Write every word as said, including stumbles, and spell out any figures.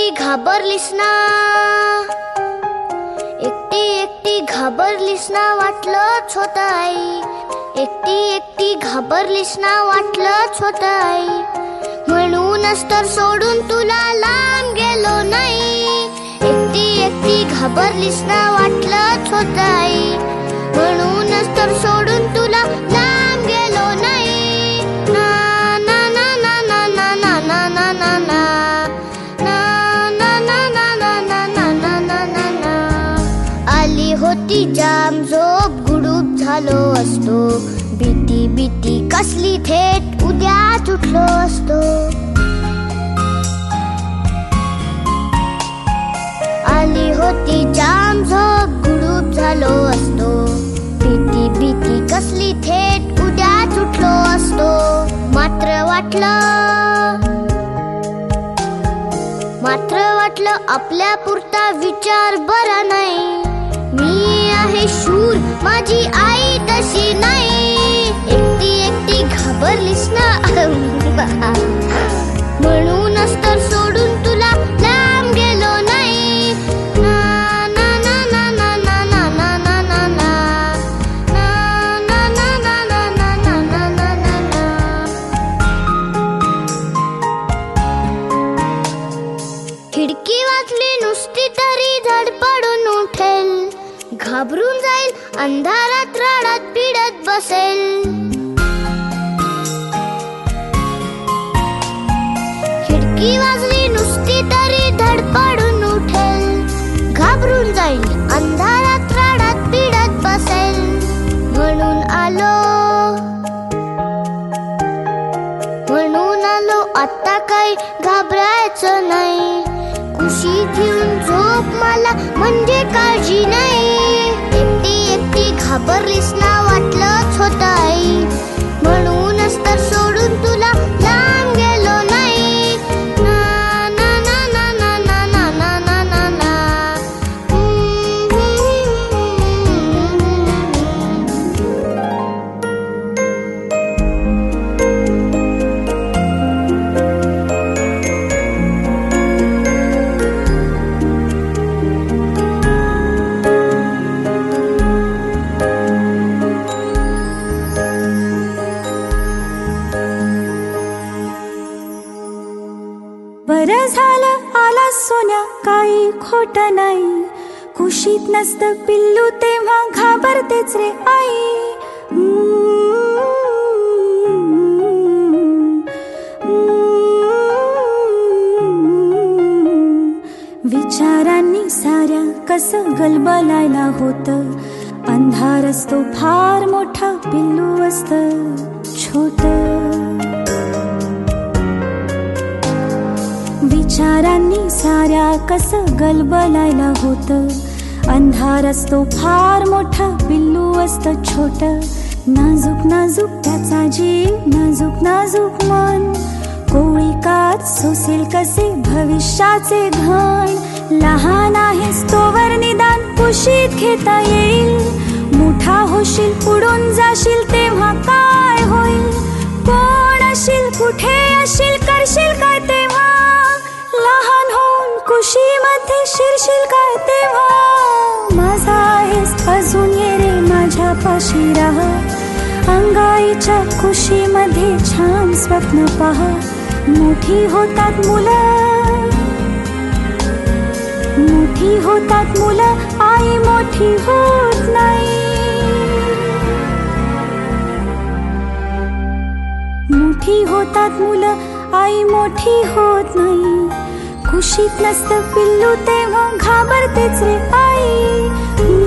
एकटी घाबरलीस ना, एकटी एकटी घाबरलीस ना, वाटलंच होतं आई. एकटी एकटी घाबरलीस ना, वाटलंच होतं आई. म्हणूनच तर सोडून तुला लांब गेलो नाही. एकटी एकटी घाबरलीस ना, वाटलंच होतं आई. म्हणूनच तर सोडून तुला लांब गेलो नाही. ना ना ना ना ना ना ना ना ना ना ना आली होती जाम झोप, गुडूप झालो असतो. भीती भीती कसली, थेट उद्याच उठलो असतो. आली होती जाम झोप, गुडूप झालो असतो. भीती भीती कसली, थेट उद्याच उठलो असतो. मात्र वाटलं मात्र वाटलं आपल्या पुरता विचार बरा नाही. मी आहे शूर, माझी आई तशी नाही. एकटी एकटी घाबरलीस ना, म्हणूनच तर सोडून तुला लांब गेलो नाही. ना ना ना ना ना ना ना ना ना ना ना ना ना ना ना. खिडकी वाचली नुसती तरी धडपडून उठेल. घाबरून जाईल, अंधारात रडत पिडत बसेल. खिडकी वाजली नुसती तरी धडपडून उठेल. घाबरून जाईल, अंधारात रडत पिडत बसेल. म्हणून आलो म्हणून आलो आता काही घाबरायचं नाही. कुशीत येऊन झोप मला, म्हणजे काळजी नाही. एकटी एकटी घाबरलीस ना, वाटलंच होतं आई. म्हणूनच तर सोडून तुला लांब गेलो नाही. ना ना ना ना ना ना ना ना ना ना ना. बरं झालं आला सोन्या, काही खोट नाही. कुशीत नसतं पिल्लू तेव्हा घाबरतेच रे आई. विचारांनी साऱ्या कसं गलबलायला होतं. अंधार असतो फार मोठा, पिल्लू असतं छोटं. विचारांनी साऱ्या कसं गलबलायला होतं. अंधार असतो फार मोठा, पिल्लू असतं छोटं. नाजूक नाजूक त्याचा जीव, नाजूक नाजूक मन. कोळी कात सोसेल कसे भविष्याचे घण. लहान आहेस तोवर निदान कुशीत घेता येईल. मोठा होशील, पुढून जाशील, तेव्हा काय होईल. कोण अशील, कुठे अशील, करशील काय तेव्हा. लहान होऊन कुशीमध्ये शिरशील काय तेव्हा. माझा आहेस अजून, ये रे माझ्या पाशी राहा. अंगाईच्या कुशीमध्ये छान स्वप्न पहा. मोठी होतात मुलं, मोठी होतात मुलं, आई मोठी होत नाही. मोठी होतात मुलं, आई मोठी होत नाही. कुशीत नसतं पिल्लू तेव्हा घाबरतेच रे आई.